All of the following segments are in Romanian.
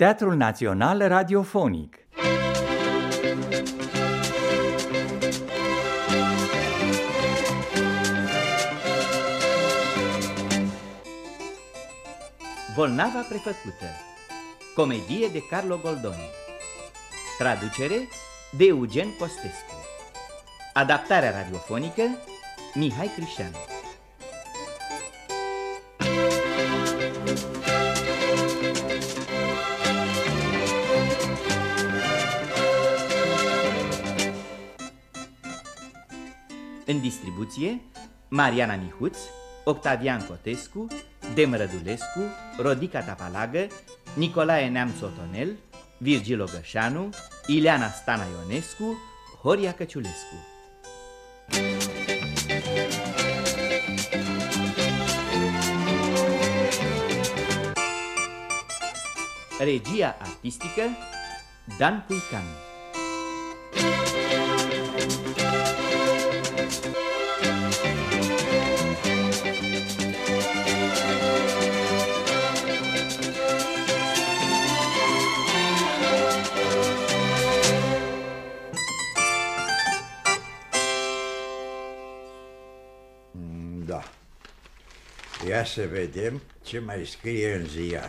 Teatrul Național Radiofonic. Bolnava prefăcută. Comedie de Carlo Goldoni. Traducere de Eugen Costescu. Adaptarea radiofonică Mihai Crișteanu. În distribuție Mariana Mihuț, Octavian Cotescu, Dem Rădulescu, Rodica Tapalagă, Nicolae Neamț-Otonel, Virgil Ogășanu, Ileana Stana Ionescu, Horia Căciulescu. Regia artistică Dan Puican. Da. Ia să vedem ce mai scrie în ziar.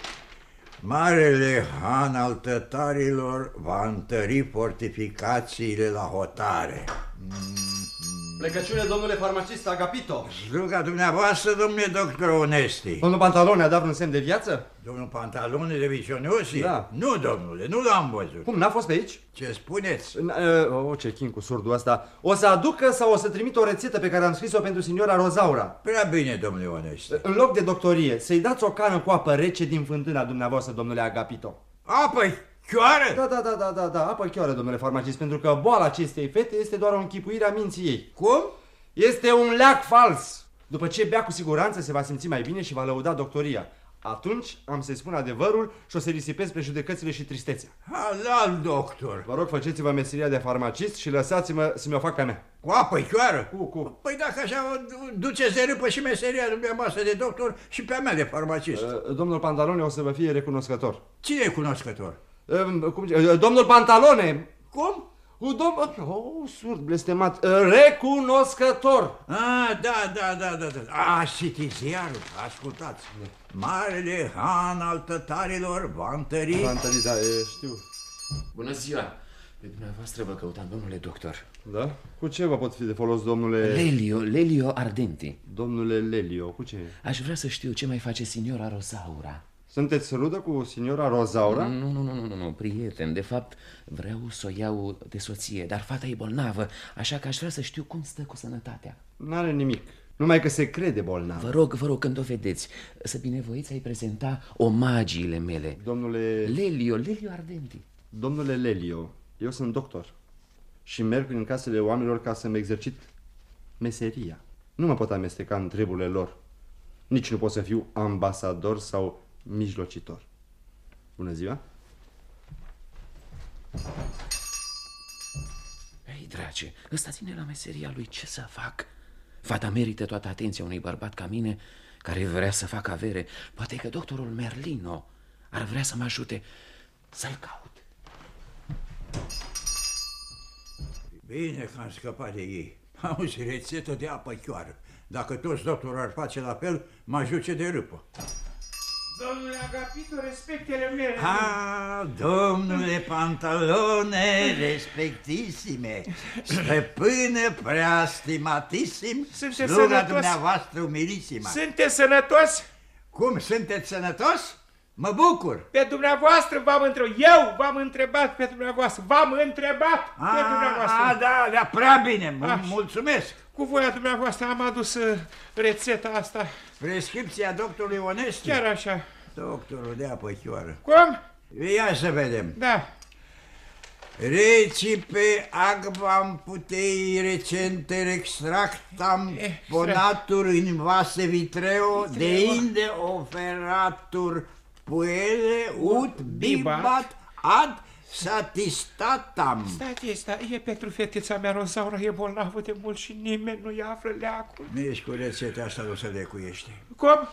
Marele Han al tătarilor va întări fortificațiile la hotare. Plecăciune, domnule farmacist Agapito. Sluga dumneavoastră, domnule doctor Onesti. Domnul Pantalone a dat un semn de viață? Domnul Pantalone de Vicionosi? Da. Nu, domnule, nu l-am văzut. Cum, n-a fost pe aici? Ce spuneți? Ce chin cu surdul ăsta. O să aducă sau o să trimit o rețetă pe care am scris-o pentru signora Rozaura? Prea bine, domnule Onesti. În loc de doctorie, să-i dați o cană cu apă rece din fântâna dumneavoastră, domnule Agapito. Apă chioară? Da, apă chioară, domnule farmacist, pentru că boala acestei fete este doar o închipuire a minții ei. Cum? Este un leac fals. După ce bea, cu siguranță se va simți mai bine și va lăuda doctoria. Atunci am să-i spun adevărul și o să risipesc prejudecățile și tristețea. Halal, doctor. Vă rog, faceți-vă meseria de farmacist și lăsați-mă să mi-o fac pe-a mea. Cu apă chioară? Cu. Păi dacă așa duceți de râpă și meseria dumneavoastră de doctor și pe-a mea de farmacist. Domnul Pantalone o să vă fie recunoscător. Cine e cunoscător? Domnul Pantalone! Cum? Surd, blestemat. Recunoscător! Da. Citiți ziarul, ascultați. Marele Han al tătarilor va întări... Va întări, da, știu. Bună ziua! Pe dumneavoastră vă căutam, domnule doctor. Da? Cu ce vă pot fi de folos, domnule... Lelio Ardenti. Domnule Lelio, cu ce? Aș vrea să știu ce mai face signora Rozaura. Sunteți rudă cu signora Rozaura? Nu, prieten. De fapt, vreau să o iau de soție, dar fata e bolnavă, așa că aș vrea să știu cum stă cu sănătatea. N-are nimic, numai că se crede bolnavă. Vă rog, când o vedeți, să binevoiți a-i prezenta omagiile mele. Domnule... Lelio Ardenti. Domnule Lelio, eu sunt doctor și merg prin casele oamenilor ca să-mi exercit meseria. Nu mă pot amesteca în treburile lor. Nici nu pot să fiu ambasador sau mijlocitor. Bună ziua! Ei, drage, ăsta ține la meseria lui. Ce să fac? Fata merită toată atenția unui bărbat ca mine care vrea să facă avere. Poate că doctorul Merlino ar vrea să mă ajute să-l caut. Bine că am scăpat de ei. Auzi, rețetă de apă chioară. Dacă toți doctorul ar face la fel, mă ajuce de râpă. Domnule Agapito, respectele mele. Domnule Pantalone, respectisime, stăpâne prea stimatissim, sluga dumneavoastră umilisima. Sunteți sănătos? Cum, sunteți sănătos? Mă bucur. Pe dumneavoastră v-am întrebat. Eu v-am întrebat pe dumneavoastră. V-am întrebat pe dumneavoastră. Da, prea bine, mulțumesc. Cu voia dumneavoastră am adus rețeta asta. Prescripția doctorului Onesti? Chiar așa. Doctorul de apă chioară. Cum? Ia să vedem. Da. Recipe agvam putei recenter extractam ponatur in vase vitreo deinde oferatur puele ut bibat ad Satistatam. Sta, e pentru fetița mea, Rosaura, e bolnavă de mult și nimeni nu-i află leacul. Nici cu rețeta asta nu se lecuiește. Cum?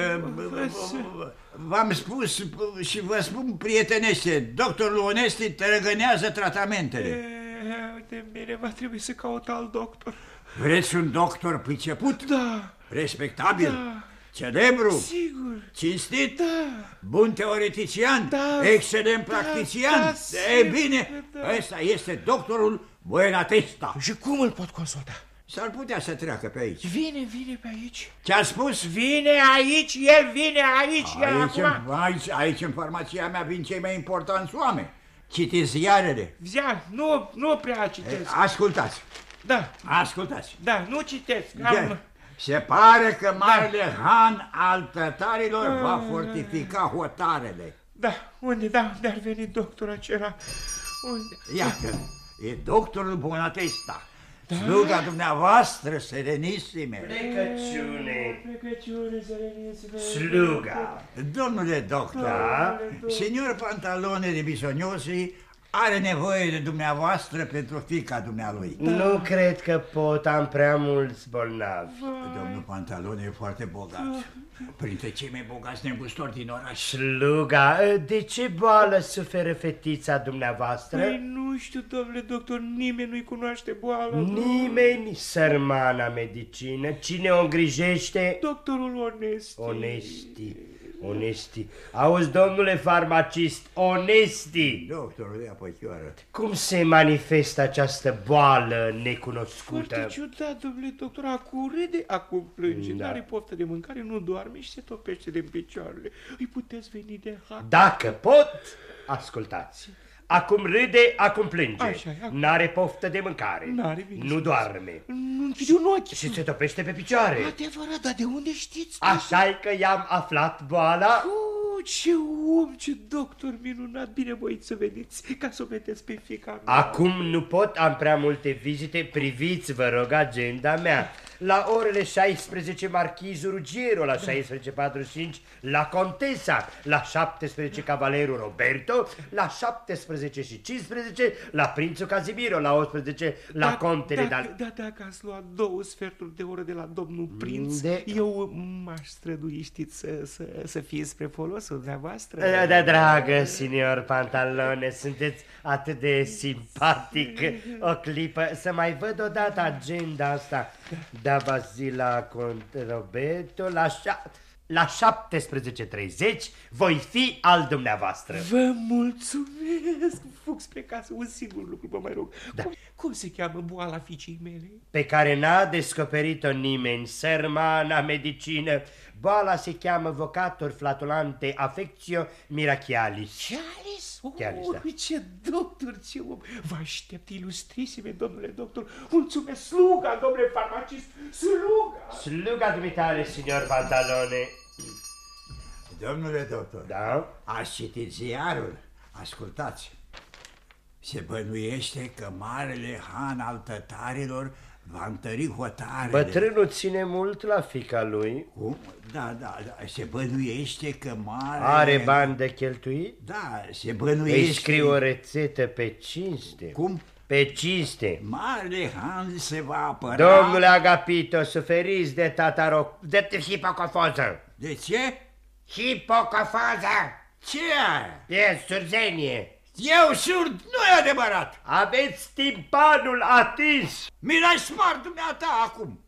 V-am spus și vă spun prietenește, doctorul Onesti tărăgânează tratamentele. De bine, va trebui să caut alt doctor. Vreți un doctor priceput? Da. Respectabil? Da. Celebru? Sigur. Cinstit? Da. Bun teoretician? Da. Excelent practician? Da, E bine, da. ăsta este doctorul Buenatesta. Și cum îl pot consulta? S-ar putea să treacă pe aici. Vine pe aici. Ce-a spus? Vine aici, el vine aici. Aici în farmacia mea vin cei mai importanți oameni. Citiți ziarele. Ziar, nu prea citesc. Ascultați. Da. Ascultați. Da, nu citesc. Se pare că marele Han al tătarilor va fortifica hotarele. Da, unde? Da, unde ar veni doctorul acela? Unde? Iată, e doctorul Buenatesta. Sluga dumneavoastră, serenisime. Plecăciune. Serenisime. Sluga. Domnule doctor, signor Pantalone de Bisognosi are nevoie de dumneavoastră pentru fiica dumnealui. Nu cred că pot, am prea mulți bolnavi. Domnul Pantalone e foarte bogat. Printre cei mai bogați negustori din oraș. Sluga, de ce boală suferă fetița dumneavoastră? Păi nu știu, domnule doctor, nimeni nu-i cunoaște boala. Nimeni, sărmana medicină. Cine o îngrijește? Doctorul Onesti. Auzi, domnule farmacist, Onesti. Doctorul ia pe chioară. Cum se manifestă această boală necunoscută? Foarte ciudat, domnule doctor, acum râde, acum plânge, Da. n-are poftă de mâncare, nu doarme și se topește de picioarele. Îi puteți veni de hac. Dacă pot, ascultați. Acum râde, acum plânge. Așa, acum. N-are poftă de mâncare. N-are, bine nu spus. doarme. Nu închide un ochi. Și se topește pe picioare. Adevărat, dar de unde știți? Așa-i că i-am aflat boala. Ce om, ce doctor minunat, binevoiți să veniți, ca să o vedeți pe fiica mea. Acum nu pot, am prea multe vizite. Priviți, vă rog, agenda mea. La orele 16 Marchizul Ruggiero, la 16:45 la Contesa, la 17 Cavalerul Roberto, la 17:15 la Prințul Casimiro, la 18 la Contele Dal... Dacă ați luat 2 sferturi de oră de la domnul prinț, eu m-aș strădui, știți, să fie spre folosul dumneavoastră. Da, dragă, signor Pantalone, sunteți atât de simpatic. O clipă, să mai văd odată agenda asta. Da, Basila Conte Roberto, la 17:30 voi fi al dumneavoastră. Vă mulțumesc, fug spre casă, un singur lucru vă mai rog. Da. Cum se cheamă boala fiicei mele? Pe care n-a descoperit-o nimeni, sărmana medicină. Boala se cheamă vocator flatulante affectio mirachialis. Chialis? Chialis, da. Ce doctor, ce om! Vă aștept ilustrisime, domnule doctor. Mulțumesc, sluga, domnule farmacist, sluga! Sluga dumitare, signor Pantalone. Domnule doctor, Da? ați citit ziarul? Ascultați. Se bănuiește că marele Han al tătarilor va întări hotarele. Bătrânul ține mult la fiica lui. Cum? Da. Se bănuiește că marele... Are bani de cheltuit? Da, se bănuiește... Îi scriu o rețetă pe cinste. Cum? Pe cinste. Marele Han se va apăra... Domnule Agapito, suferiți de de hipocofoză. De ce? Hipocofoză! Ce? E surzenie. Eu surd, nu e adevărat! Aveți timpanul atins. Mi l-ai smart dumneata acum!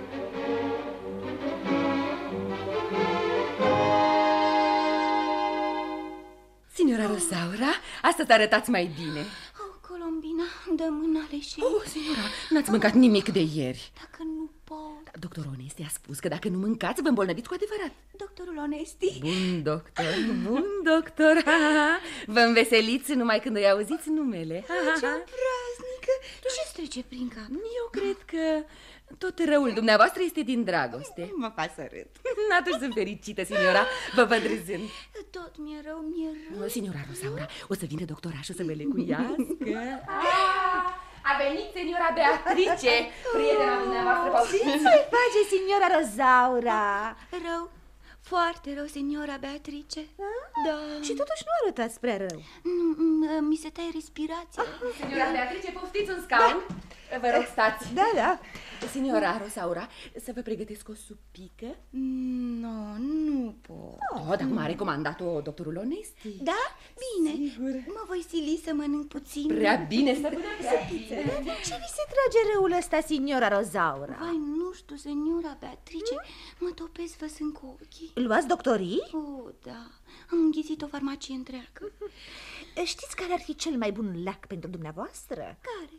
Signora Rosaura, astăzi arătați mai bine. Colombina, dă mânale și... Signora, n-ați mâncat nimic de ieri. Dacă nu pot... Doctorul Onesti a spus că dacă nu mâncați, vă îmbolnăviți cu adevărat. Doctorul Onesti? Bun doctor, vă înveseliți numai când îi auziți numele. Ce praznică! Ce-ți trece prin cap? Eu cred că tot răul dumneavoastră este din dragoste. Mă fac să râd. Atunci sunt fericită, signora, vă văd râzând. Tot mi-e rău. Signora Rosaura, o să vină doctorașul să vă lecuiască. A venit signora Beatrice, prietena dumneavoastră. Ce se face, signora Rosaura? Rău, foarte rău, signora Beatrice. Da. Și totuși nu arătați prea rău. Nu, Mi se taie respirația. Signora Beatrice, poftiți un scaun. Vă rog, stați. Da. Signora Rosaura, să vă pregătesc o supică? Nu pot. Dar cum a recomandat-o doctorul Onesti? Da? Bine. Sigur. Mă voi sili să mănânc puțin. Prea bine, stăpâna Beatrice. Ce vi se trage râul ăsta, signora Rosaura? Vai, nu știu, signora Beatrice, mă topesc văzând cu ochii. Luați doctorii? Oh, da, am înghițit o farmacie întreagă. Știți care ar fi cel mai bun lac pentru dumneavoastră? Care?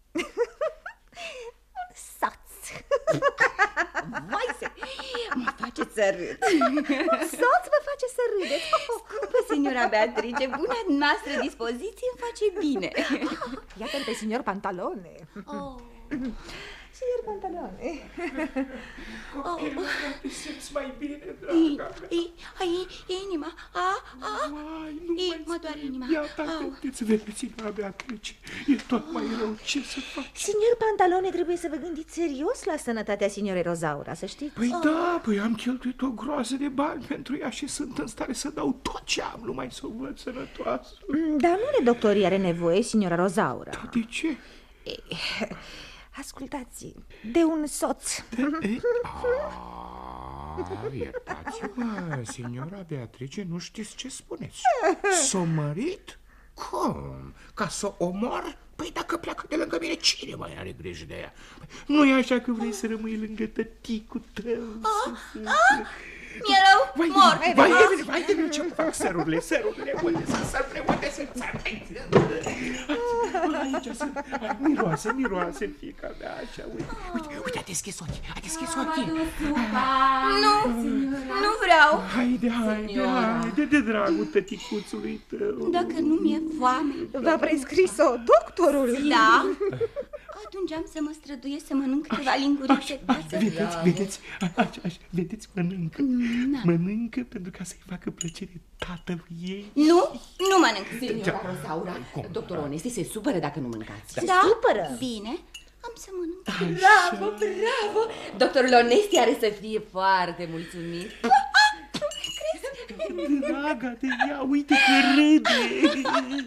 Un soț. Vai, mă faceți să râd. Un soț vă face să râdeți. Scumpă, signora Beatrice, buna noastră dispoziție îmi face bine. Iată-l pe signor Pantalone. Signor Pantalone. Te simți mai bine, draga mea. Inima. Mă doare inima. Iată, vedeți, signora Beatrice, e tot mai rău. Ce să fac? Signor Pantalone, trebuie să vă gândiți serios la sănătatea signorei Rosaura, să știți. Păi da, am cheltuit o groază de bani pentru ea și sunt în stare să dau tot ce am, numai să o văd sănătoasă. Dar nu de doctorii are nevoie, signora Rosaura. Da, de ce? Ascultați, de un soț. Iertați-mă, signora Beatrice, nu știți ce spuneți. S-o mărit? Cum? Ca să o omor? Păi dacă pleacă de lângă mine, cine mai are grijă de ea? Nu e așa că vrei să rămâi lângă tăticul tău? Mi-e rău, mor. Vai de mine, ce-mi fac sărurile, unde sunt sărurile, unde sunt aici sunt, miroase fiica mea, așa, uite, a deschis ochii, Nu vreau. Haide, de dragul tăticuțului tău. Dacă nu mi-e foame. V-a prescris-o doctorul? Da. Atunci am să mă străduiesc să mănânc câteva lingurițe. Vedeți, mănâncă pentru ca să-i facă plăcere tatălui ei. Nu mănânc. Signora Rosaura, doctorul Onesti se supără dacă nu mâncați. Da? Supără? Bine, am să mănânc. Bravo! Doctorul Onesti are să fie foarte mulțumit. Draga de ea, uite că râde.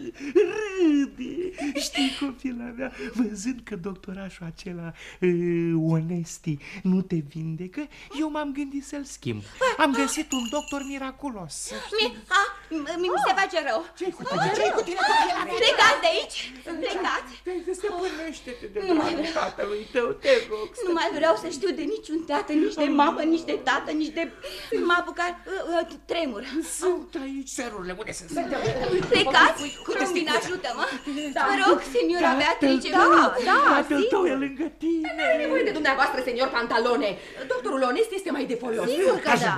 Știi, copila mea, văzând că doctorașul acela Onesti nu te vindecă, eu m-am gândit să-l schimb. Am găsit un doctor miraculos. Mi se face rău. Ce-i cu tine? Plecați de aici. Plecați. Stăpânește-te de dragul tatălui tău, te rog. Nu mai vreau să știu de niciun tată, nici de mamă, nici de tată, nici de... M-a apucat tremur. Sunt aici serurile, unde sunt? Plecați? Crumbin, ajută-mă. Vă rog, signora Beatrice, Da, Tatăl tău e lângă tine. Nu are nevoie de dumneavoastră, senior Pantalone. Doctorul Onesti este mai de folos. Sigur că da.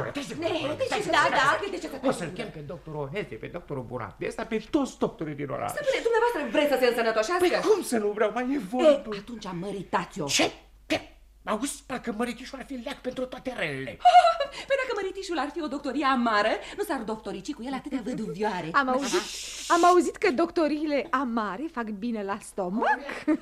O să-l chem pe doctorul Onesti, pe doctorul Burat, de asta pe toți doctorii din oraș. Stăpâne, dumneavoastră vreți să se însănătoșească? Păi cum să nu vreau, mai e vorbă. Atunci măritați-o. Ce? Auzi, parcă măritișul ar fi leac pentru toate relele. Păi dacă măritișul ar fi o doctorie amară, nu s-ar doctorici cu el atâtea văduvioare. Am auzit că doctoriile amare fac bine la stomac.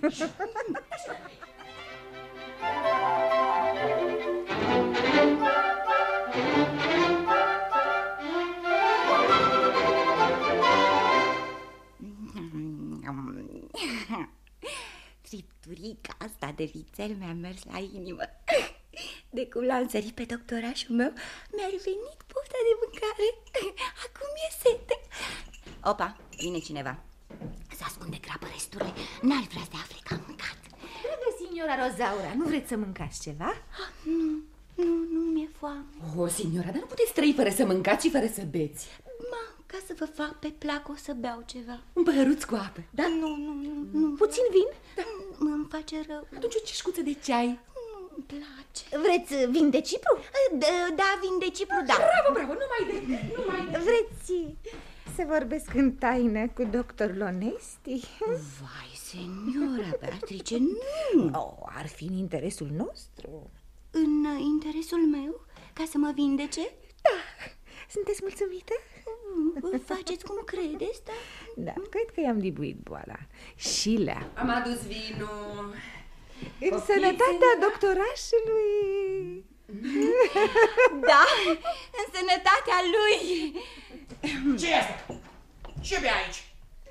Fripturica asta de vițel mi-a mers la inimă. De cum l-am sărit pe doctorașul meu, mi-a revenit pofta de mâncare. Acum e sete. Opa, vine cineva. Să ascunde grabă resturile. N-ar vrea să afle că am mâncat. Dragă signora Rosaura, nu vreți să mâncați ceva? Nu mi-e foame. O, signora, dar nu puteți trăi fără să mâncați și fără să beți. Ca să vă fac pe plac o să beau ceva. Un păhăruț cu apă, da? Nu. Puțin vin? Da. Îmi face rău. Atunci o ceșcuță de ceai. Nu-mi place. Vreți vin de Cipru? Da, vin de Cipru, da. Bravo, numai de... Vreți să vorbesc în taină cu doctorul Onesti? Vai, seniora Beatrice, nu. Ar fi în interesul nostru. În interesul meu? Ca să mă vindece? Da. Sunteți mulțumită? Faceți cum credeți, da? Da, cred că i-am dibuit boala. Și lea. Am adus vinul. În sănătatea doctorașului. Da, în sănătatea lui. Ce e asta? Ce bea aici?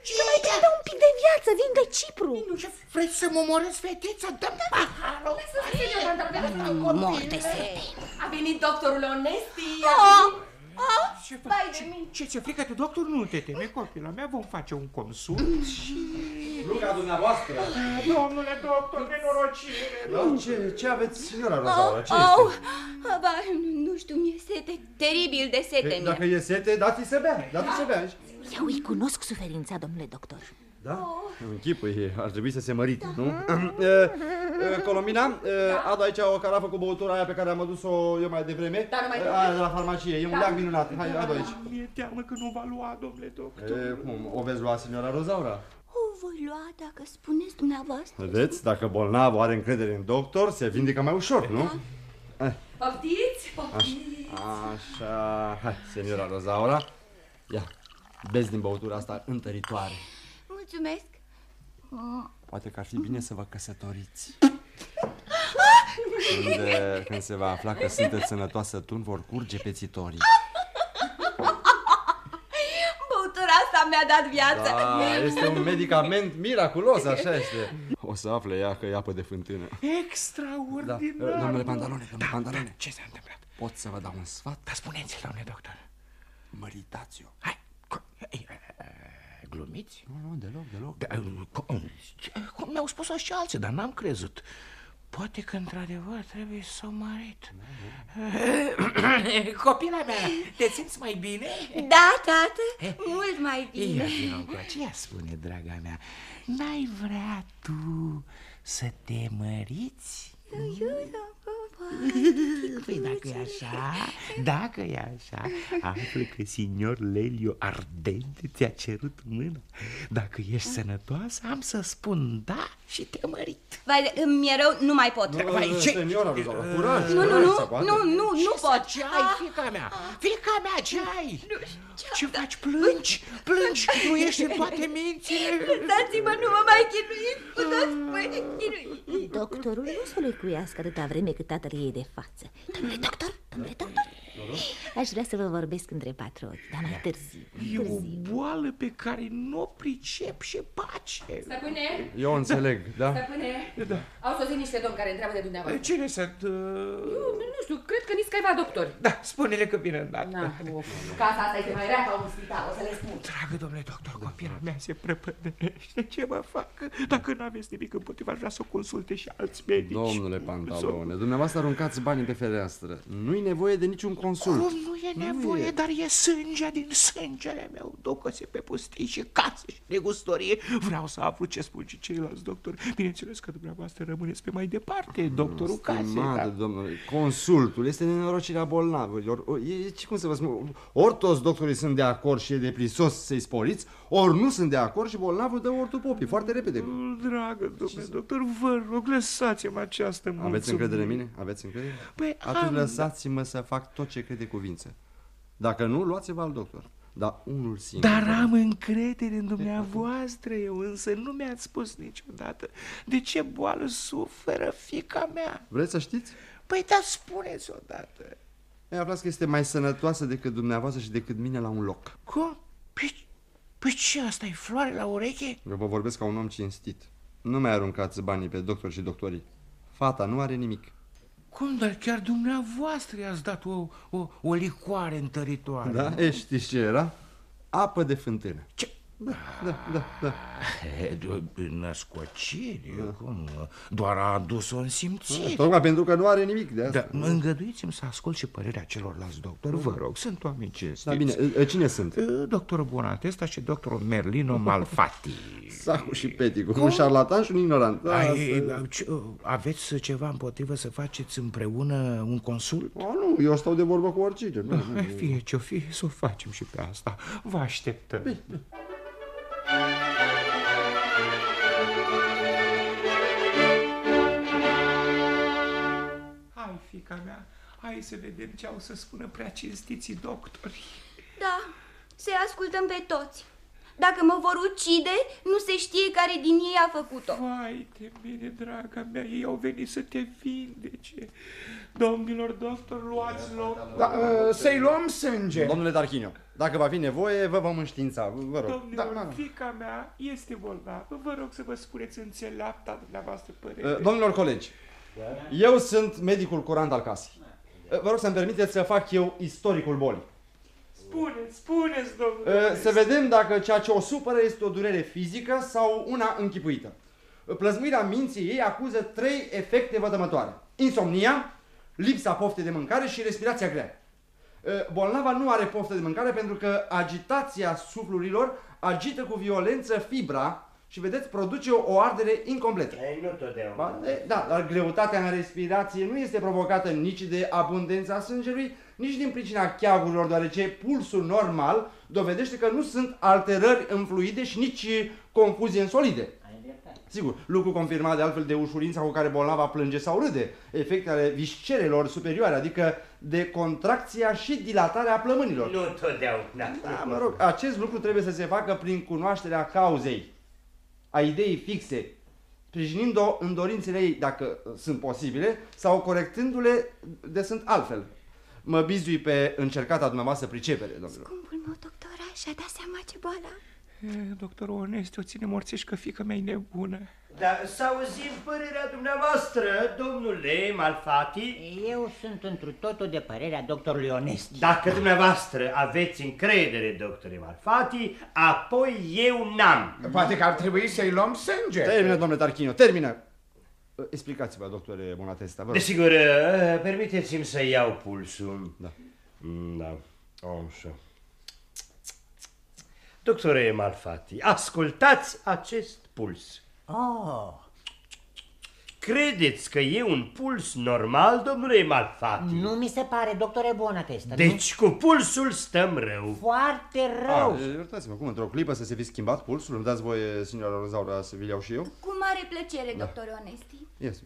Să mai prindă un pic de viață, vin de Cipru. Nu, ce vreți să mă omorâți, fetița? Dă-mi paharul! Mor de sete. A venit doctorul Onesti. Vai de mine. Ce ți-e frică de doctor? Nu te teme, copila mea, vom face un consult și... Ruga dumneavoastră! Domnule doctor, nenorocire! Ce aveți, signora Rozaura? Ce Nu știu, mi-e sete, teribil de sete este? mi-e. Dacă e sete, dați-i să bea, dați-i să bea. Eu îi cunosc suferința, domnule doctor. Da? Închipui, ar trebui să se mărite, nu? Colomina, adu aici o carafă cu băutura aia pe care am adus-o eu mai devreme. Da, numai aia de la farmacie, e un leac minunat. Hai, adu aici. Mi-e teamă că nu va lua, domnule doctor. Cum, o veți lua, signora Rozaura? O voi lua dacă spuneți dumneavoastră. Vedeți, dacă bolnavul are încredere în doctor, se vindecă mai ușor, nu? Poftiți? Poftiți. Așa, hai, signora Rozaura. Ia, beți din băutura asta întăritoare. Mulțumesc. Poate că ar fi bine să vă căsătoriți. Când se va afla că sunteți sănătoasă, tun vor curge pețitorii. Băutura asta mi-a dat viață. Da, este un medicament miraculos, așa este. O să afle ea că e apă de fântână. Extraordinar. Da. Domnule Pantalone, Da, ce s-a întâmplat? pot să vă dau un sfat? Da, spuneți, domnule doctor. Măritați-o. Hai, glumiți? Nu, deloc. Cum mi-au spus-o și alții, dar n-am crezut. Poate că într-adevăr trebuie să o mărit. Copila mea, te simți mai bine? Da, tată, mult mai bine. Ia vino încoace, ia spune, draga mea, n-ai vrea tu să te măriți? Păi dacă e așa, află că signor Lelio Ardente ți-a cerut mâna. Dacă ești sănătoasă, am să spun da și te mărit. Vai, mi-e rău, nu mai pot. Seniora Rozaura, curaj. Nu pot. Ce ai, fiica mea? Fiica mea, ce ai? Ce faci? Plângi? Nu ești în toate mințile? Dați-mă, nu mă mai chinui. Doctorul nu să lecuiască atâta vreme cât tatăl ei de față. Domnule doctor, aș vrea să vă vorbesc între patru ochi, dar mai târziu. E o boală pe care nu o pricep și pace. Stăpâne? Eu înțeleg, da? Stăpâne? Da. Au sosit niște domni care întreabă de dumneavoastră. Cine sunt? Nu știu, cred că nici câțiva doctori. Da, spune-le că vine îndată. Casa asta este mai rea ca un spital, o să le spun. Dragă domnule doctor, copila mea se prăpădește. Ce mă fac? Dacă nu aveți nimic împotriva, aș vrea să o consulte și alți medici. Domnule Pantalone, dumneavoastră aruncați banii pe fereastră. Nu-i nevoie de niciun consult. Cum nu e nevoie, dar e sânge din sângele meu. Ducă-se pe pustii și case și negustorie. Vreau să aflu ce spun și ceilalți doctori. Bineînțeles că dumneavoastră rămâneți pe mai departe, doctorul Case. Stimate, domnule, consultul este nenorocirea bolnavilor. Cum să vă spun, ori toți doctorii sunt de acord și e de prisos să-i sporiți, ori nu sunt de acord și bolnavul dă ortopopii, foarte repede. Dragă domnule doctor, vă rog, lăsați-mă această mulțumire. Aveți încredere în mine? Aveți încredere? Păi, atunci lăsați-mă să fac tot ce crede cuvință. Dacă nu, luați-vă al doctor. Dar unul singur. Dar am încredere în dumneavoastră, eu însă nu mi-ați spus niciodată de ce boală suferă fiica mea. Vreți să știți? Păi da, spuneți odată. Aflați că este mai sănătoasă decât dumneavoastră și decât mine la un loc. Cum? Păi ce, asta e floare la ureche? Eu vă vorbesc ca un om cinstit. Nu mai aruncați banii pe doctor și doctorii. Fata nu are nimic. Cum, dar chiar dumneavoastră i-ați dat o licoare întăritoare? Da? Știți ce era? Apă de fântână. Ce? Da. Născocire, cum? Doar a adus-o în simțire. Tocmai pentru că nu are nimic de asta. Da, îngăduiți-mi să ascult și părerea celorlalți doctori, vă rog, sunt oameni cinstiți. Da, bine, cine sunt? Doctorul Bonatesta și doctorul Merlino Malfatti. Sacu și Peticu, un șarlatan și un ignorant. Aveți ceva împotrivă să faceți împreună un consult? Nu, eu stau de vorbă cu oricine. Fie ce-o fi, să o facem și pe asta. Vă așteptăm. Bine. Hai, fiica mea, hai să vedem ce au să spună prea cinstiții doctori. Da, să-i ascultăm pe toți. Dacă mă vor ucide, nu se știe care din ei a făcut-o. Vai de mine, draga mea, ei au venit să te vindece. Domnilor doctor, luați loc. Da, să-i luăm sânge. Domnule Tarchinio, dacă va fi nevoie, vă vom înștiința, vă rog. Domnilor, fiica mea este bolnavă. Vă rog să vă spuneți înțeleapta dumneavoastră părere. Domnilor colegi, eu sunt medicul curant al casei. Vă rog să-mi permiteți să fac eu istoricul bolii. Spuneți, domnule. Să vedem dacă ceea ce o supără este o durere fizică sau una închipuită. Plăzmuirea minții ei acuză 3 efecte vădămătoare. Insomnia, lipsa poftei de mâncare și respirația grea. Bolnava nu are poftă de mâncare pentru că agitația suflurilor agită cu violență fibra și, vedeți, produce o ardere incompletă. Nu totdeauna. Da, dar greutatea în respirație nu este provocată nici de abundența sângelui, nici din pricina cheagurilor, deoarece pulsul normal dovedește că nu sunt alterări în fluide și nici confuzie în solide. Sigur, lucru confirmat de altfel de ușurința cu care bolnava plânge sau râde, efectele viscerelor superioare, adică de contracția și dilatarea plămânilor. Nu totdeauna. Da, mă rog, acest lucru trebuie să se facă prin cunoașterea cauzei, a ideii fixe, sprijinind-o în dorințele ei, dacă sunt posibile, sau corectându-le de sunt altfel. Mă bizui pe încercata dumneavoastră pricepere, domnilor. Scumpul meu doctora și-a dat seama ce boală. Doctorul Onesti, o ține morțești că fiica mea e nebună. Da, să auzim părerea dumneavoastră, domnule Malfatti. Eu sunt întru totul de părerea doctorului Onesti. Dacă dumneavoastră aveți încredere, doctore Malfatti, apoi eu n-am. Poate că ar trebui să-i luăm sânge. Termină, domnule Tarchinio, termină. Explicați-vă, doctore Bonatesta, vă rog. Desigur, permiteți-mi să iau pulsul. Da. Da, așa. Doctore Malfatti, ascultați acest puls. Oh. Credeți că e un puls normal, domnule Malfatti? Nu mi se pare, doctore Bonatesta. Deci cu pulsul stăm rău. Foarte rău. Iertați-mă, cum într-o clipă să se fi schimbat pulsul? Îmi dați voie, signora Rozaura, să vi-l iau și eu? Cu mare plăcere, doctore Onesti. Yes.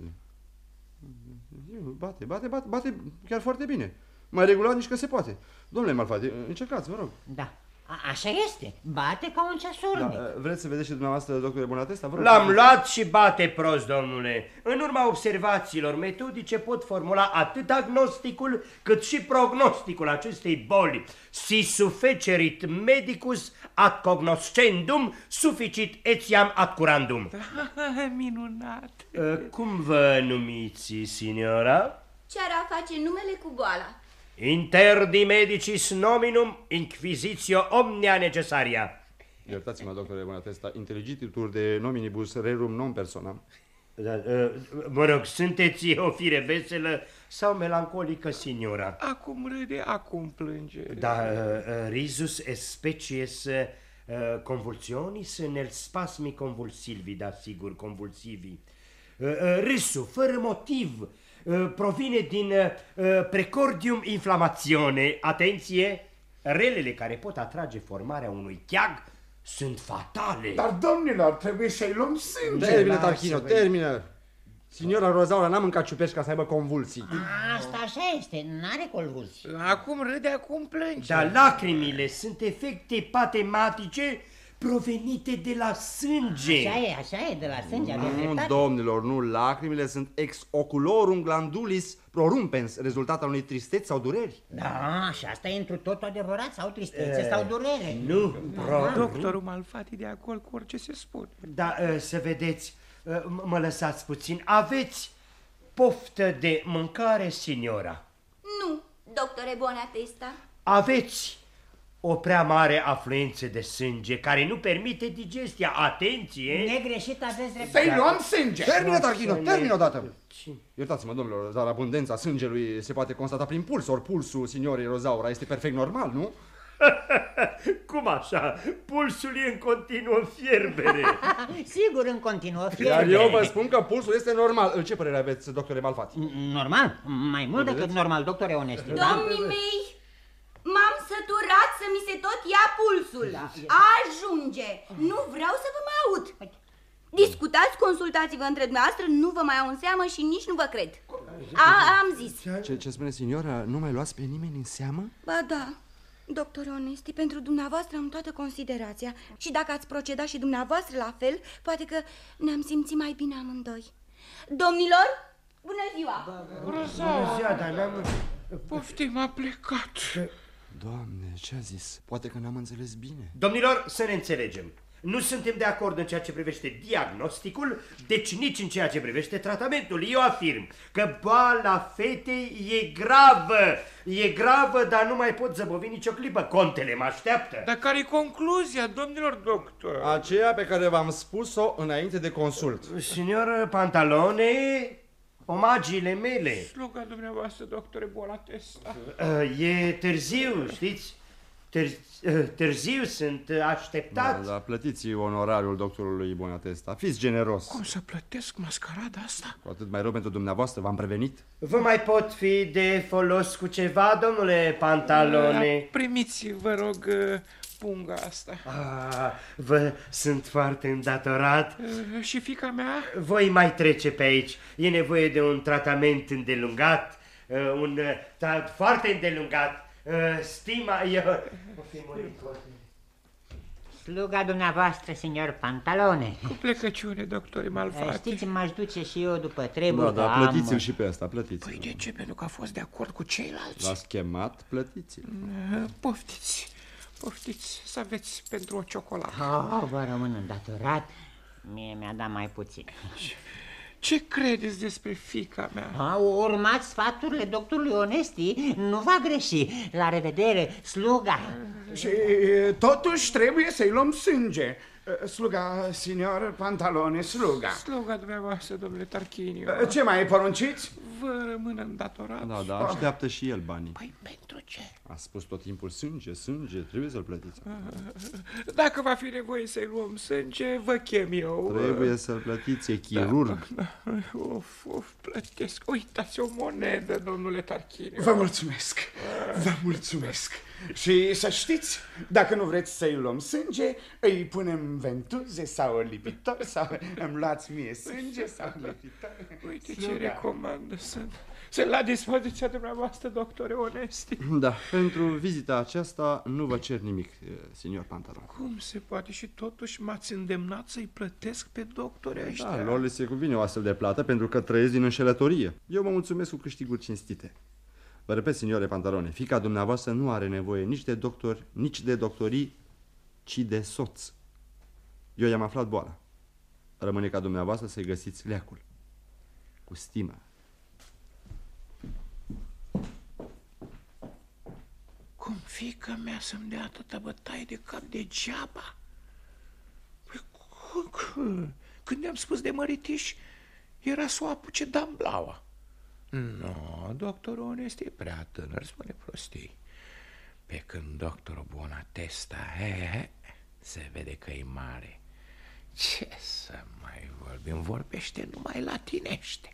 Bate chiar foarte bine. Mai regulat nici că se poate. Domnule Malfatti, încercați, vă rog. Da. Așa este. Bate ca un ceasornic. Da, vreți să vedeți și dumneavoastră, doctore Bonatesta? Vă rog. L-am luat și bate prost, domnule. În urma observațiilor metodice pot formula atât agnosticul cât și prognosticul acestei boli. Si sufecerit medicus ad cognoscendum, sufficit etiam ad curandum. Minunat. Cum vă numiți, signora? Ce ar face numele cu boala? Interdi medicis nominum inquisitio omnia necessaria. Iertați-mă, doctore Bonatesta, intelligititur de nominibus rerum non personam. Da, mă rog, sunteți o fire veselă sau melancolică, signora? Acum râde, acum plânge. Da, risus est species convulsionis nel spasmi convulsivi, da, sigur, convulsivi. Râsul, fără motiv, provine din precordium inflamazione. Atenție, relele care pot atrage formarea unui cheag sunt fatale. Dar, domnilor, trebuie să-i luăm sânge. Termină, Tarchinio, termină. Signora Rozaura n-a mâncat ciuperci ca să aibă convulsii. Asta așa este, n-are convulsii. Acum râde, acum plânge. Dar lacrimile sunt efecte patematice provenite de la sânge. Așa e, de la sânge. Nu, domnilor, nu, lacrimile sunt ex oculorum glandulis prorumpens, rezultat al unei tristeți sau dureri. Da, și asta e întru totul adevărat, sau tristețe sau durere. Nu, Doctorul Malfatti de acord cu orice se spune. Da, să vedeți, mă lăsați puțin, aveți poftă de mâncare, signora? Nu, doctore Bonatesta. Aveți o prea mare afluență de sânge care nu permite digestia. Atenție! Negreșit, aveți dreptate. Să-i luăm sânge. Termină, Tarchinio, termină odată. Iertați-mă, domnilor, dar abundența sângelui se poate constata prin puls, ori pulsul signorii Rozaura este perfect normal, nu? Cum așa? Pulsul e în continuă fierbere. Sigur, în continuă fierbere. Iar eu vă spun că pulsul este normal. Ce părere aveți, doctore Malfatti? Normal? Mai mult decât normal, doctore Onesti. Domnii mei, m-am săturat să mi se tot ia pulsul. Ajunge! Nu vreau să vă mai aud. Discutați, consultați-vă între dumneavoastră, nu vă mai au în seamă și nici nu vă cred. Am zis. Ce spune signora? Nu mai luați pe nimeni în seamă? Ba da. Doctor Onesti, pentru dumneavoastră am toată considerația. Și dacă ați procedat și dumneavoastră la fel, poate că ne-am simțit mai bine amândoi. Domnilor, bună ziua! Bună ziua, dar n-am... Poftim, a plecat. Doamne, ce a zis? Poate că n-am înțeles bine. Domnilor, să ne înțelegem. Nu suntem de acord în ceea ce privește diagnosticul, deci nici în ceea ce privește tratamentul. Eu afirm că boala fetei e gravă. E gravă, dar nu mai pot zăbovi nicio clipă. Contele mă așteaptă. Dar care-i concluzia, domnilor doctor? Aceea pe care v-am spus-o înainte de consult. Signor Pantalone, omagiile mele. Sluga dumneavoastră, doctore Bonatesta. E târziu, știți? Târziu sunt așteptat. Da, plătiți onorariul doctorului Bonatesta. Fiți generos. Cum să plătesc mascarada asta? Cu atât mai rău pentru dumneavoastră, v-am prevenit. Vă mai pot fi de folos cu ceva, domnule Pantalone? Primiți, vă rog, punga asta. Vă sunt foarte îndatorat. Și fiica mea? Voi mai trece pe aici. E nevoie de un tratament îndelungat, foarte îndelungat. Stima, eu... Sluga dumneavoastră, signor Pantalone. Cu plecăciune, doctore Malfatti. Știți, m-aș duce și eu după treburi. Da, plătiți-l și pe asta, plătiți-l. Păi de ce? Pentru că a fost de acord cu ceilalți. L-ați chemat, plătiți-l. Poftiți, poftiți să aveți pentru o ciocolată. Vă rămân îndatorat. Mie mi-a dat mai puțin. Ce credeți despre fiica mea? Urmați sfaturile doctorului Onesti, nu va greși. La revedere, sluga. Și totuși trebuie să-i luăm sânge. Sluga, signor Pantalone, sluga. Sluga dumneavoastră, domnule Tarquinio. Ce mai porunciți? Vă rămân îndatorat. Da, așteaptă și el banii. Păi pentru ce? A spus tot timpul sânge, trebuie să-l plătiți. Dacă va fi nevoie să-i luăm sânge, vă chem eu. Trebuie să-l plătiți, e chirurg. Of, plătesc. Uitați o monedă, domnule Tarquinio. Vă mulțumesc, vă mulțumesc. Și să știți, dacă nu vreți să-i luăm sânge, îi punem ventuze sau lipitor sau îmi luați mie sânge sau lipitor. Uite ce recomandă sunt la dispoziția dumneavoastră, doctore Onesti. Da, pentru vizita aceasta nu vă cer nimic, signor Pantalon. Cum se poate și totuși m-ați îndemnat să-i plătesc pe doctore ăștia? Da, lor le se cuvine o astfel de plată pentru că trăiesc din înșelătorie. Eu mă mulțumesc cu câștiguri cinstite. Vă repet, signore Pantalone, fiica dumneavoastră nu are nevoie nici de doctor, nici de doctorii, ci de soț. Eu i-am aflat boala. Rămâne ca dumneavoastră să-i găsiți leacul. Cu stimă. Cum fiica mea să-mi dea atâta bătaie de cap degeaba? Păi, când i-am spus de măritiș, era să o apuce damblaua. Nu, doctorul Onesti e prea tânăr, spune prostii. Pe când doctorul Bonatesta, se vede că e mare. Ce să mai vorbim, vorbește numai latinește.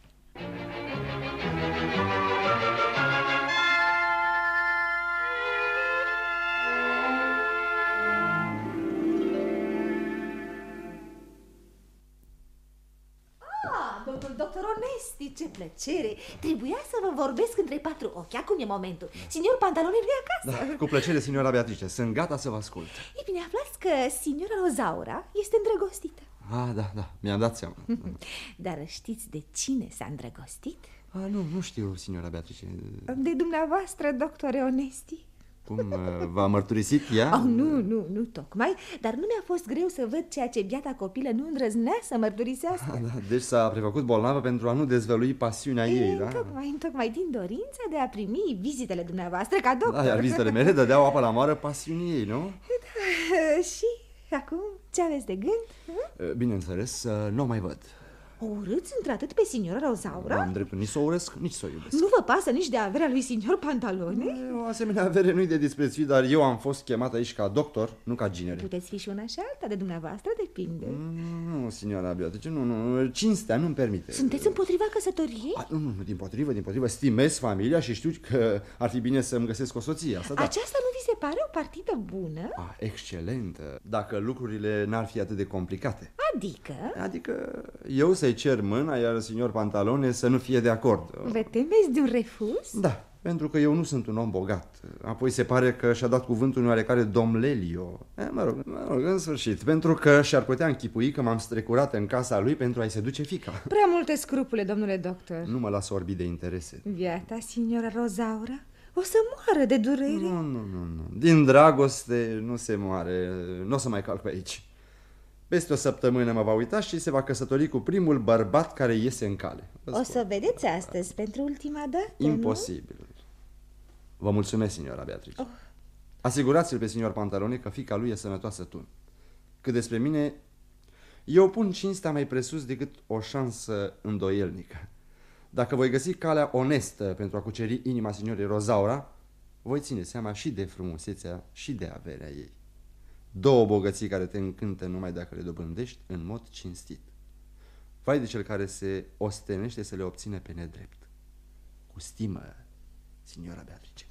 Doctor Onesti, ce plăcere! Trebuia să vă vorbesc între patru ochi. Acum e momentul. Signor Pantalone nu e acasă. Da, cu plăcere, signora Beatrice. Sunt gata să vă ascult. E bine, aflați că signora Rosaura este îndrăgostită. Da, mi-am dat seama. Dar știți de cine s-a îndrăgostit? Nu știu, signora Beatrice. De dumneavoastră, doctore Onesti. Cum, v-a mărturisit ea? Nu tocmai, dar nu mi-a fost greu să văd ceea ce biata copilă nu îndrăznea să mărturisească. Deci s-a prefăcut bolnavă pentru a nu dezvălui pasiunea ei, da? Tocmai din dorința de a primi vizitele dumneavoastră ca doctor. Da, iar vizitele mele dădeau apă la moară pasiunii ei, nu? Da, și acum ce aveți de gând? Bineînțeles, nu o mai văd. O urâți într-atât pe signora Rosaura? Nu am dreptul nici să o urăsc, nici să o iubesc. Nu vă pasă nici de averea lui signor Pantalone? O asemenea avere nu-i de disprețuit, dar eu am fost chemat aici ca doctor, nu ca ginere. Puteți fi și una și alta, de dumneavoastră depinde. Nu, signora Beatrice, nu, cinstea nu-mi permite. Sunteți împotriva căsătoriei? Nu, din potrivă, stimez familia și știu că ar fi bine să-mi găsesc o soție. Asta, da. Aceasta nu vi se pare o partidă bună? Excelentă, dacă lucrurile n-ar fi atât de complicate. Adică eu să-i cer mâna, iar signor Pantalone să nu fie de acord. Vă temeți de un refuz? Da, Pentru că eu nu sunt un om bogat. Apoi se pare că și-a dat cuvântul unui oarecare domn Lelio. Mă rog, în sfârșit. Pentru că și-ar putea închipui că m-am strecurat în casa lui pentru a-i seduce fiica. Prea multe scrupule, domnule doctor. Nu mă las orbi de interese. Viața, signora Rosaura, o să moară de durere. Nu. Din dragoste nu se moare. Nu o să mai calc pe aici. Peste o săptămână mă va uita și se va căsători cu primul bărbat care iese în cale. O să vedeți astăzi pentru ultima dată, Imposibil. Nu? Vă mulțumesc, signora Beatrice. Asigurați-l pe signor Pantalone că fiica lui e sănătoasă tun. Cât despre mine, eu pun cinstea mai presus decât o șansă îndoielnică. Dacă voi găsi calea onestă pentru a cuceri inima signorei Rosaura, voi ține seama și de frumusețea și de averea ei. Două bogății care te încântă numai dacă le dobândești în mod cinstit. Vai de cel care se ostenește să le obține pe nedrept. Cu stimă, signora Beatrice.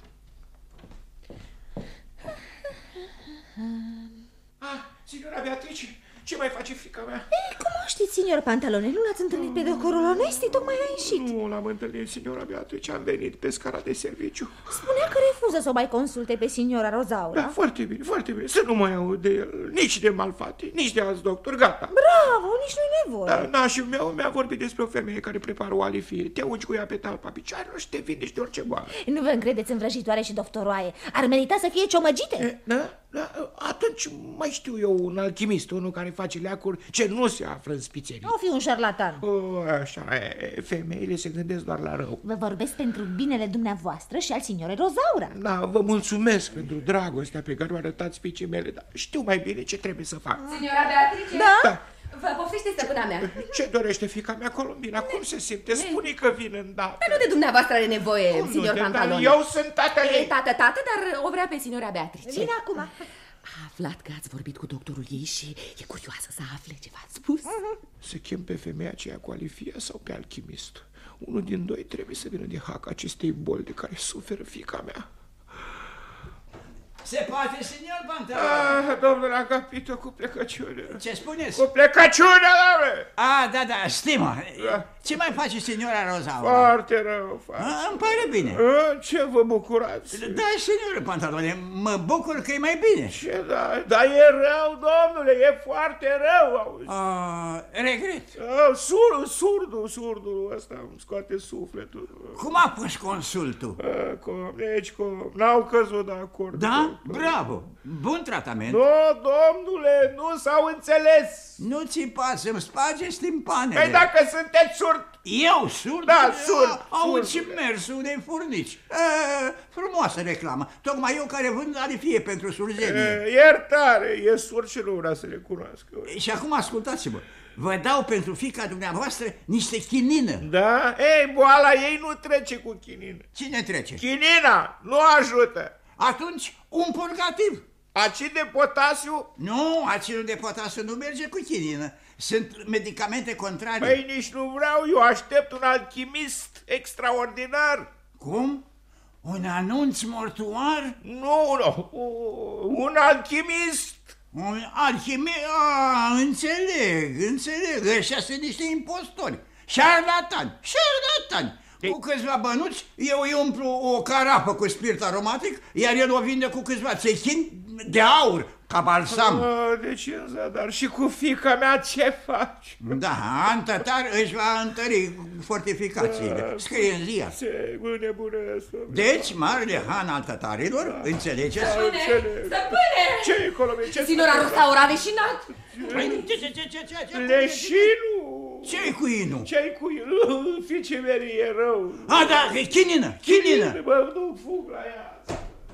Signora Beatrice, ce mai face fiica mea? Cum o știți, signor Pantalone? Nu l-ați întâlnit pe doctorul Onesti? Tocmai a ieșit. Nu l-am întâlnit, signora Beatrice. Am venit pe scara de serviciu. Spunea că refuză să o mai consulte pe signora Rosaura. Da, foarte bine, foarte bine. Să nu mai aud de el, nici de Malfatti, nici de alți doctori. Gata. Bravo, nici nu-i nevoie. Da, nașul meu mi-a vorbit despre o femeie care prepară o alifie. Te ungi cu ea pe talpa picioarelor și te vindești de orice boală. Nu vă încredeți în vrăjitoare și doftoroaie. Ar merita să fie ciomăgite. Da, atunci mai știu eu un alchimist, unul care face leacuri ce nu se află în spițerii. O fi un șarlatan. Așa e, femeile se gândesc doar la rău. Vă vorbesc pentru binele dumneavoastră și al signorei Rosaura. Da, vă mulțumesc pentru dragostea pe care o arătați fiicei mele, dar știu mai bine ce trebuie să fac. Signora Beatrice? Da? Vă poftește stăpâna mea. Ce dorește fiica mea, Colombina? Cum se simte? Spune că vine îndată. Dar nu de dumneavoastră are nevoie, signor Pantalone. Eu sunt tatăl ei. Tată, dar o vrea pe signora Beatrice. Vine acum. A aflat că ați vorbit cu doctorul ei și e curioasă să afle ce v-ați spus. Să chem pe femeia aceea cu alifia sau pe alchimist? Unul din doi trebuie să vină de hac acestei boli de care suferă fiica mea. Se poate, signor Pantalone? Domnule Agapito, cu plecăciune. Ce spuneți? Cu plecăciune, domnule! Da, stimă. Ce mai face signora Rosaura? Foarte rău fac. Îmi pare bine. Ce vă bucurați? Da, signor Pantalone, mă bucur că e mai bine. Ce da? Dar e rău, domnule, e foarte rău, auzi. Regret. Surdul ăsta îmi scoate sufletul. Cum a fost consultul? Deci, n-au căzut de acord. Da? Bravo! Bun tratament. Nu, domnule, nu s-au înțeles. Nu ți pasă, îmi spargeți timpanele. Păi dacă sunteți surd. Eu surd? Da, surd. Auzi și mersul unei furnici. Frumoasă reclamă. Tocmai eu care vând alifie pentru surzenie. Iertare, e surd și nu vrea să le cunoască. Și acum ascultați-mă. Vă dau pentru fiica dumneavoastră niște chinină. Da? Ei, boala ei nu trece cu chinină. Cine trece? Chinina nu ajută. Atunci, un purgativ. Acid de potasiu? Nu, acidul de potasiu nu merge cu chinină. Sunt medicamente contrarii. Păi nici nu vreau, eu aștept un alchimist extraordinar. Cum? Un anunț mortuar? Nu, un alchimist. Un alchimist? Înțeleg. Ăștia sunt niște impostori. Șarlatani. Cu câțiva bănuți, eu îi umplu o carafă cu spirit aromatic, iar el o vinde cu câțiva țechini de aur, ca balsam. Deci în zadar. Și cu fiica mea ce faci? Da, Antătar își va întări fortificațiile. Scrie în ziar. Ce nebunesc. Deci, marele han al tătarilor, înțelegeți? Stăpâne! Ce-i, Colombia? Signora Rosaura a leșinat. Leșinul? Ce-i cu inul? Ce-i cu inul? Fiicei mele e rău. Da, chinină. Mă duc, fug la ea.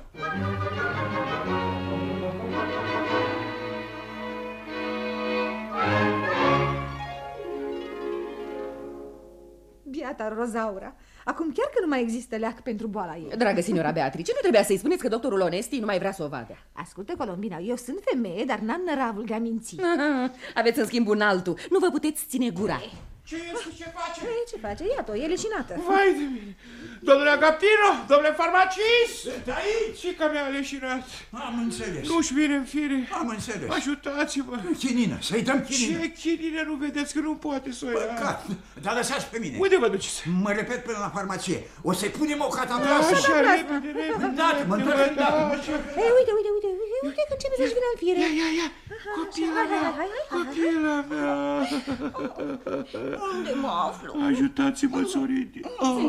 Biata Rosaura, acum chiar că nu mai există leac pentru boala ei. Dragă signora Beatrice, nu trebuia să-i spuneți că doctorul Onesti nu mai vrea să o vadă. Ascultă, Colombina, eu sunt femeie, dar n-am năravul de a minți. Aveți în schimb un altul, nu vă puteți ține gura. Ce este? Ce face? Ce face? Iată-o, e leșinată. Vai de mine! Domnule Agapino, domnule farmacist! Sunt aici! Și că mi-a leșinat. Am înțeles. Nu-și vine în fire. Am înțeles. Ajutați-mă. Chinină, să-i dăm chinină. Ce chinină? Nu vedeți că nu poate să o ia? Păcat, dar lăsați pe mine. Unde vă duceți? Mă repet până la farmacie. O să-i punem o cataplasă. Așa, repede, repede. Îndată, mă întreb îndată. Ei, uite că începe să-și vină în fire. Ia. Copila mea, copila mea. Unde mă aflu? Ajutați-mă, sorite.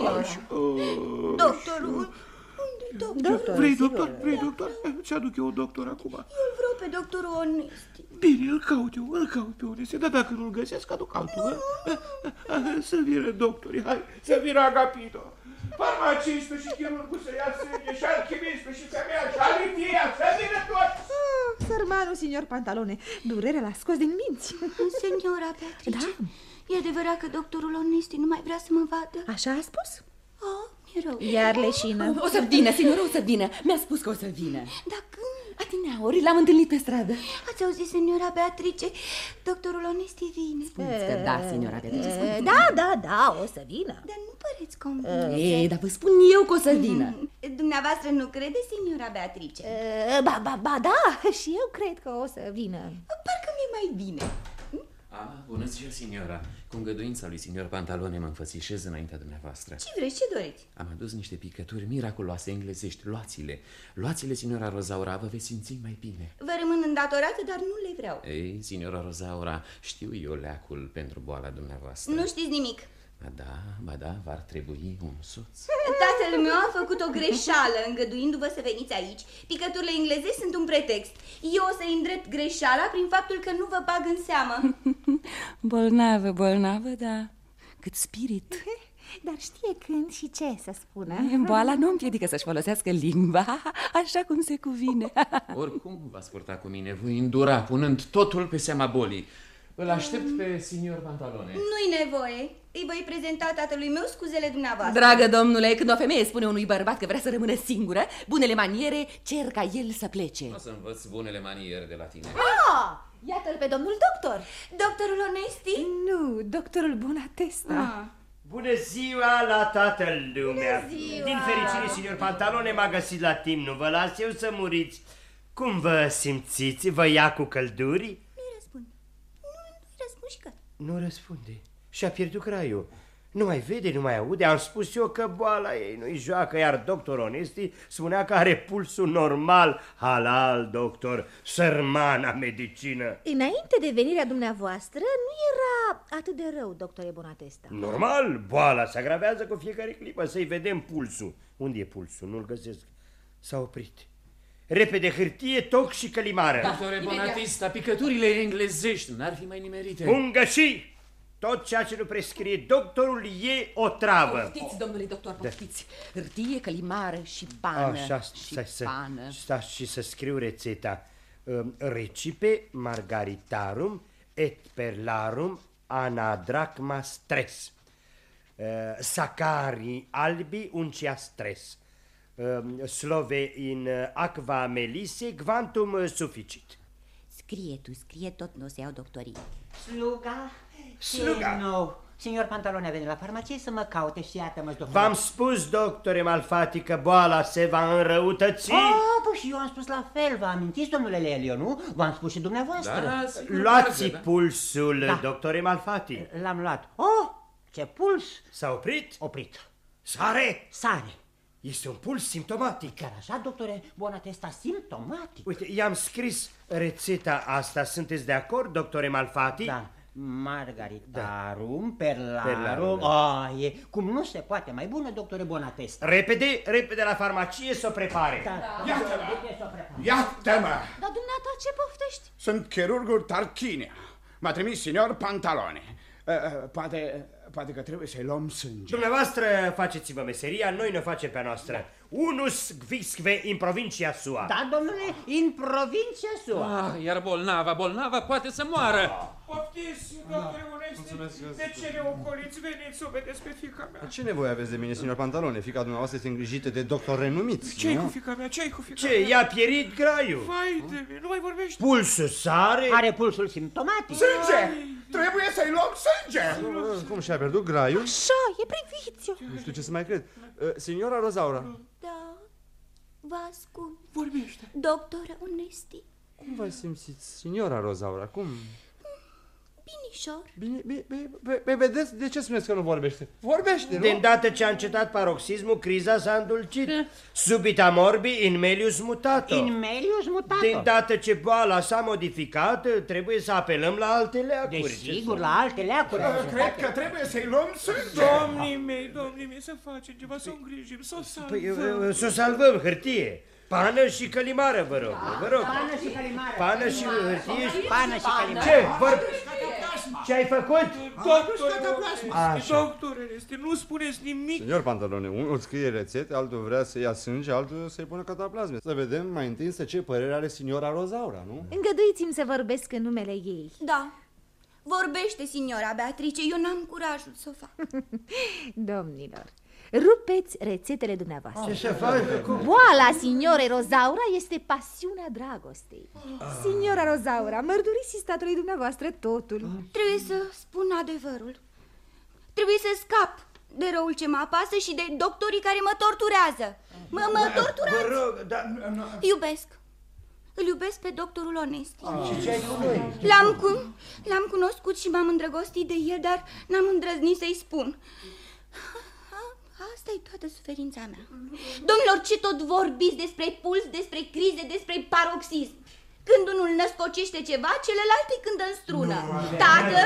Doctorul? Unde doctor? Vrei doctor? Ți-aduc eu un doctor acum. Eu vreau pe doctorul Onesti. Bine, îl caut pe Onesti, dar dacă nu-l găsesc, aduc altul. Să vină doctorii, hai, să vină Agapito. Farmacistul și chirurgul să ia sânge și alchimistul și femeia și alitia, să vină toți! Sărmanul, signor Pantalone, durerea l-a scos din minți. Signora Beatrice, da? E adevărat că doctorul Onesti nu mai vrea să mă vadă? Așa a spus? Mi-e rău. Iar leșină. O să vină, signora, o să vină. Mi-a spus că o să vină. Dar când? Adineauri, l-am întâlnit pe stradă. Ați auzit, signora Beatrice? Doctorul Onesti vine. Spuneți că da, signora Beatrice. Da, o să vină. Dar nu păreți convinsă. Ei, dar vă spun eu că o să vină. Dumneavoastră nu crede, signora Beatrice? Ba da, și eu cred că o să vină. Parcă mi-e mai bine. Bună ziua, signora. Cu îngăduința lui signor Pantalone mă înfățișez înaintea dumneavoastră. Ce vreți, ce doriți? Am adus niște picături miraculoase englezești, luați-le, signora Rozaura, vă veți simți mai bine. Vă rămân îndatorată, dar nu le vreau. Ei, signora Rozaura, știu eu leacul pentru boala dumneavoastră. Nu știți nimic. Ba da, v-ar trebui un soț. Tatăl meu a făcut o greșeală îngăduindu-vă să veniți aici. Picăturile engleze sunt un pretext. Eu o să-i îndrept greșeala prin faptul că nu vă bag în seamă. Bolnavă, da. Cât spirit. Dar știe când și ce să spună. Boala nu împiedică să-și folosească limba așa cum se cuvine. Oricum v-ați purta cu mine, voi îndura, punând totul pe seama bolii. Îl aștept pe signor Pantalone. Nu-i nevoie. Îi voi prezenta tatălui meu scuzele dumneavoastră. Dragă domnule, când o femeie spune unui bărbat că vrea să rămână singură, bunele maniere cer ca el să plece. O să învăț bunele maniere de la tine. Iată-l pe domnul doctor. Doctorul Onesti? Nu, doctorul Bonatesta. Bună ziua la toată lumea. Din fericire, signor Pantalone m-a găsit la timp. Nu vă las eu să muriți. Cum vă simțiți? Vă ia cu călduri? Nu-i răspund. Nu-i răspund și că... Nu răspunde. Și-a pierdut craiul. Nu mai vede, nu mai aude. Am spus eu că boala ei nu-i joacă, iar doctor Onesti spunea că are pulsul normal. Halal, doctor, sărmana medicină. Înainte de venirea dumneavoastră nu era atât de rău, doctore Bonatesta. Normal, boala se agravează cu fiecare clipă. Să-i vedem pulsul. Unde e pulsul? Nu-l găsesc. S-a oprit. Repede hârtie, toc și călimară. Doctore Bonatista, picăturile englezești n-ar fi mai nimerite. Pungășii! Tot ceea ce nu prescrie doctorul e o travă. Poftiți, domnule doctor, poftiți. Hârtie, călimară și pană. Așa, stați și să scriu rețeta. Recipe margaritarum et perlarum anadracma stress. Sacari albi uncia stress. Slove in aqua melisse quantum sufficit. Scrie tot, nu o să iau doctorii. Sluga? Nu. Signor Pantalone a venit la farmacie să mă caute și iată-mă, doctor. V-am spus, doctore Malfatti, că boala se va înrăutăți. Păi și eu am spus la fel, vă amintiți, domnule Lelio, nu? V-am spus și dumneavoastră. Da, luați pulsul, doctore Malfatti. L-am luat. Ce puls! S-a oprit? Oprit. Sare? Sare. Este un puls simptomatic. Chiar așa, doctore Bonatesta, simptomatic. Uite, i-am scris rețeta asta. Sunteți de acord, doctore Malfatti? Da. Margaritarum, perlarum. Cum nu se poate mai bună, doctore Bonatesta. Repede la farmacie să o prepare. Iată-mă! Dar dumneata ce poftești? Sunt chirurgul Tarchinia. M-a trimis signor Pantalone. Poate că trebuie să-i luăm sânge. Dumneavoastră faceți-vă meseria, noi ne facem pe a noastră. Unus visque in provincia sua. Da, domnule, in provincia sua. Iar bolnava poate să moară. Poftiți, doctore Onesti, de ce ne ocoliți? Veniți să o vedeți pe fiica mea. Ce nevoie aveți de mine, signor Pantalone? Fiica dumneavoastră este îngrijită de doctor renumiți. Ce-i cu fiica mea? Ce-i cu fiica mea? Ce, i-a pierit graiul? Vai de mine, nu mai vorbești. Pulsul sare? Are pulsul simptomatic. Sânge! Trebuie să-i luăm sânge. Cum și-a pierdut graiul? Așa, e, priviți-o. Nu știu ce să mai cred. Signora Rosaura. Da, vă ascult. Vorbește. Doctor Onesti. Cum v-ați simțit, signora Rosaura? Cum? Binișor. Bine, vedeți? De ce spuneți că nu vorbește? Vorbește, nu? De îndată ce a încetat paroxismul, criza s-a îndulcit. Subita morbi in melius mutato. In melius mutato. De îndată ce boala s-a modificat, trebuie să apelăm la alte leacuri. Desigur, la alte leacuri. Cred că trebuie să-i luăm sânge. Domnii mei, să facem ceva, să o îngrijim, să o salvăm. Păi, să o salvăm, hârtie. Pană și călimară, vă rog. Pană și călimară. Pană și hârtie. Pană și călimară. Ce? Ce ai făcut? Doctore, nu spuneți nimic. Signor Pantalone, unul scrie rețete, altul vrea să ia sânge, altul să-i pună cataplasme. Să vedem mai întâi ce părere are signora Rosaura, nu? Îngăduiți-mi să vorbesc în numele ei. Da. Vorbește, signora Beatrice, eu n-am curajul să o fac. Domnilor, rupeți rețetele dumneavoastră. Ce să fac? Boala signorei Rosaura este pasiunea dragostei. Signora Rosaura, mărturisiți statului dumneavoastră totul. Trebuie să spun adevărul. Trebuie să scap de răul ce mă apasă și de doctorii care mă torturează. Mă torturați. Vă rog, dar... Iubesc. Îl iubesc pe doctorul Onesti. Și ce ai cu noi? L-am cunoscut și m-am îndrăgostit de el, dar n-am îndrăznit să-i spun. Asta e toată suferința mea. Domnilor, ce tot vorbiți despre puls, despre crize, despre paroxism? Când unul născocește ceva, celălalt îi cântă în strună. Tată,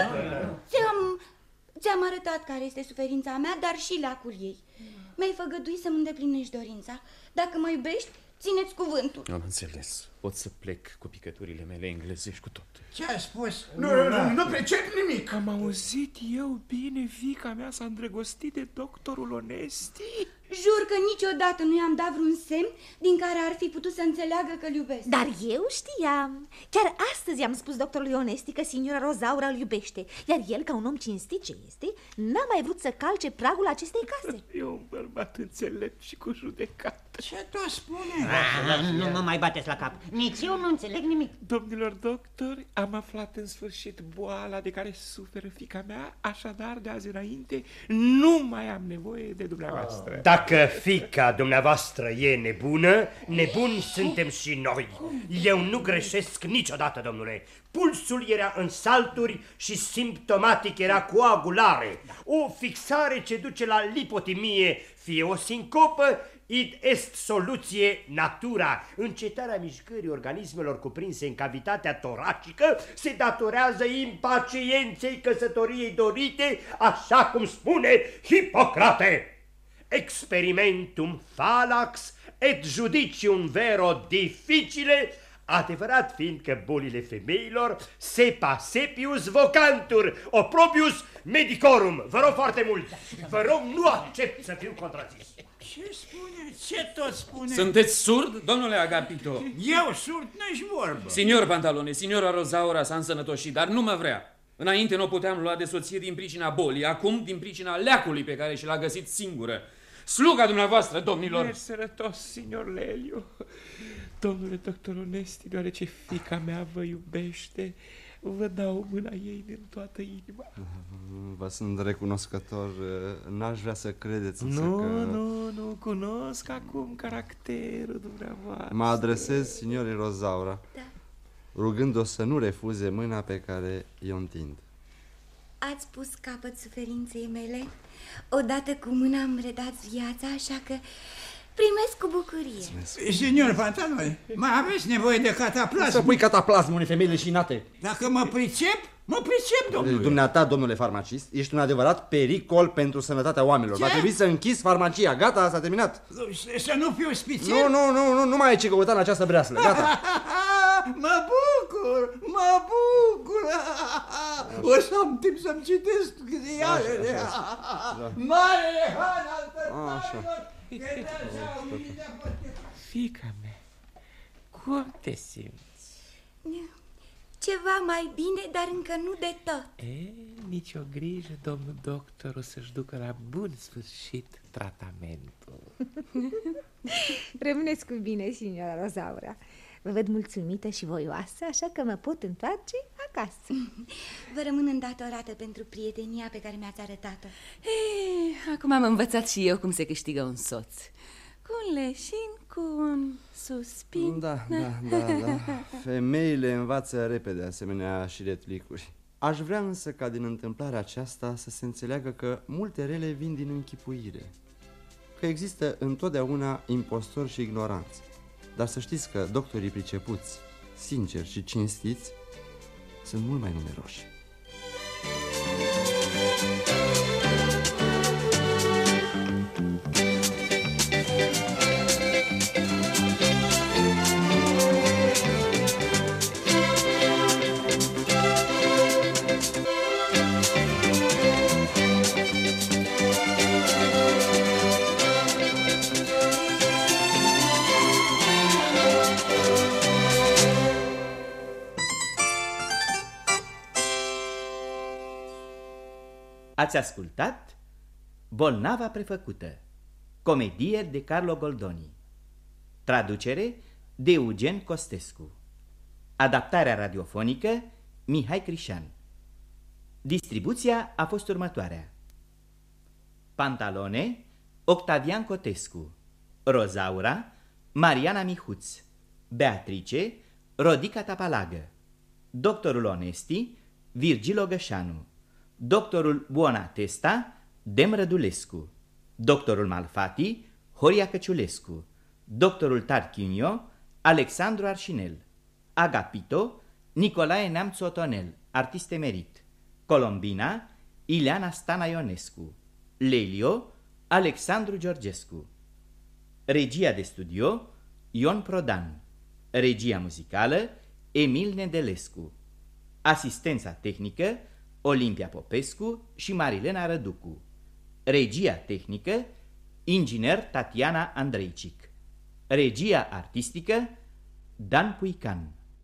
ți-am arătat care este suferința mea, dar și lacul ei. Mi-ai făgăduit să-mi îndeplinești dorința. Dacă mă iubești, țineți cuvântul. Am înțeles. Pot să plec cu picăturile mele englezești cu tot. Ce a spus? Nu pricep nimic. Am auzit eu bine, fiica mea s-a îndrăgostit de doctorul Onesti? Jur că niciodată nu i-am dat vreun semn din care ar fi putut să înțeleagă că-l iubesc. Dar eu știam. Chiar astăzi am spus doctorului Onesti că signora Rosaura îl iubește. Iar el, ca un om cinstit ce este, n-a mai vrut să calce pragul acestei case. E un bărbat înțelept și cu judecată. Ce tu spune? Nu mă mai bateți la cap. Nici eu nu înțeleg nimic. Domnilor doctori, am aflat în sfârșit boala de care suferă fiica mea, așadar de azi înainte nu mai am nevoie de dumneavoastră. Dacă fiica dumneavoastră e nebună, nebuni suntem și noi. Eu nu greșesc niciodată, domnule. Pulsul era în salturi și simptomatic era coagulare. O fixare ce duce la lipotimie, fie o sincopă, id est soluție natura. Încetarea mișcării organismelor cuprinse în cavitatea toracică se datorează impacienței căsătoriei dorite, așa cum spune Hipocrate. Experimentum fallax et judicium vero difficile, adevărat fiind că bolile femeilor sepa sepius vocantur, opprobius medicorum. Vă rog foarte mult, vă rog, nu accept să fiu contrazis. Ce spune? Ce tot spune? Sunteți surd, domnule Agapito? Eu surd, n-și vorbă. Signor Pantalone, signora Rosaura s-a însănătoșit, dar nu mă vrea. Înainte nu o puteam lua de soție din pricina bolii, acum din pricina leacului pe care și l-a găsit singură. Sluga dumneavoastră, domnilor! Mergi sănătos, signor Lelio. Domnule doctor Onesti, deoarece fiica mea vă iubește, vă dau mâna ei din toată inima. Vă sunt recunoscător. N-aș vrea să credeți însă că... Nu, cunosc acum caracterul dumneavoastră. Mă adresez signorii Rosaura, rugând-o să nu refuze mâna pe care i-o întind. Ați pus capăt suferinței mele. Odată cu mâna îmi redați viața, așa că primesc cu bucurie. Signor Pantalone, mai aveți nevoie de cataplasm? Să pui cataplasm unei femei leșinate. Dacă mă pricep, domnule. Dumneata, domnule farmacist, ești un adevărat pericol pentru sănătatea oamenilor. Va trebui să închizi farmacia. Gata, s-a terminat. Să nu fiu spițel? Nu mai ai ce căuta în această breaslă. Gata. Mă bucur. O să am timp să-mi citesc ziarele. Marele Han al tătarilor. Fiica mea, cum te simți? Ceva mai bine, dar încă nu de tot. Nici o grijă, domnul doctor o să-și ducă la bun sfârșit tratamentul. Rămâneți cu bine, signora Rosaura. Vă văd mulțumită și voioasă, așa că mă pot întoarce acasă. Vă rămân îndatorată pentru prietenia pe care mi-ați arătat-o. Acum am învățat și eu cum se câștigă un soț. Cu un leșin, cu un suspin. Da. Femeile învață repede asemenea șiretlicuri. Aș vrea însă ca din întâmplarea aceasta să se înțeleagă că multe rele vin din închipuire, că există întotdeauna impostori și ignoranți. Dar să știți că doctorii pricepuți, sinceri și cinstiți sunt mult mai numeroși. Ați ascultat Bolnava prefăcută, comedie de Carlo Goldoni, traducere de Eugen Costescu, adaptarea radiofonică Mihai Crișan. Distribuția a fost următoarea: Pantalone Octavian Cotescu, Rozaura Mariana Mihuț, Beatrice Rodica Tapalagă, Doctorul Onesti Virgil Gășanu, Doctorul Buonatesta Dem Rădulescu, Doctorul Malfati Horia Căciulescu, Doctorul Tarchinio Alexandru Arșinel, Agapito Nicolae Neamțu Otonel, artist emerit, Colombina Ileana Stana Ionescu, Lelio Alexandru Georgescu. Regia de studio Ion Prodan, regia muzicală Emil Nedelescu, asistența tehnică Olimpia Popescu și Marilena Răducu, regia tehnică inginer Tatiana Andreicic, regia artistică Dan Puican.